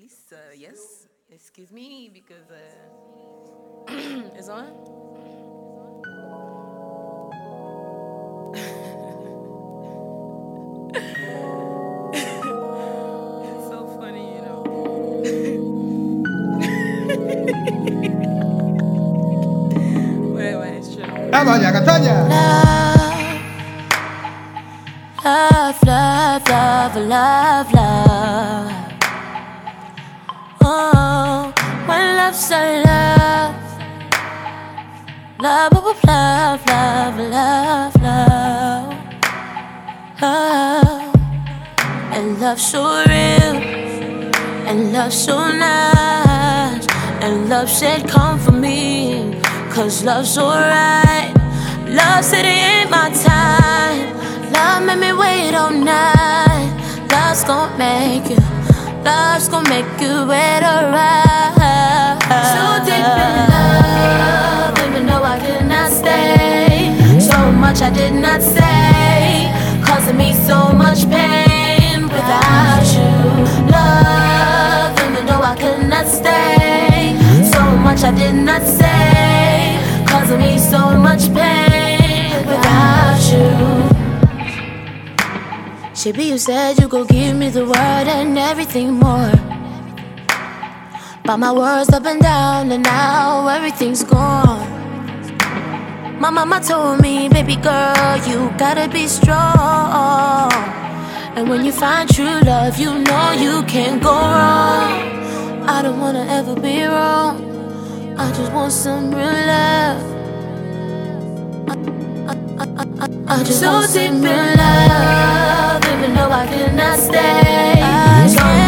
Please, yes. Excuse me, because it's on. It's so funny, you know. Wait, it's true. Catania, Catania. Love, love, love, love, love. Oh, when love's a love, love, love, love, love, love, love, love. And love so real, and love so nice, and love said come for me, 'cause love's alright. Love said it ain't my time. Love made me wait all night. Love's gon' make you, love's gon' make you wait alright. So deep in love, even though I could not stay. So much I did not say, causing me so much pain without you. Love, even though I could not stay. So much I did not say, causing me so much pain without you. Shibi, you said you gon' give me the word and everything more. But my words up and down, and now everything's gone. My mama told me, baby girl, you gotta be strong. And when you find true love, you know you can't go wrong. I don't wanna ever be wrong, I just want some real love. I just so want deep in love, even though I cannot stay. So